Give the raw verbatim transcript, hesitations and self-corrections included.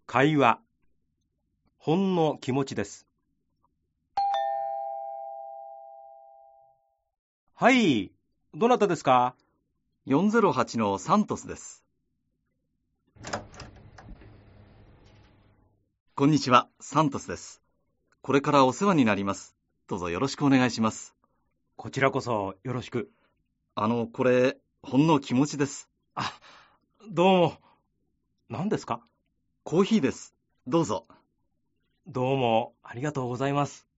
会話、ほんの気持ちです。はい、どなたですか？ よんぜろはちのサントスです。こんにちは、サントスです。これからお世話になります。どうぞよろしくお願いします。 こちらこそよろしく。 あの、これ、ほんの気持ちです。 あ、どうも。何ですか？ コーヒーです。どうぞ。 どうもありがとうございます。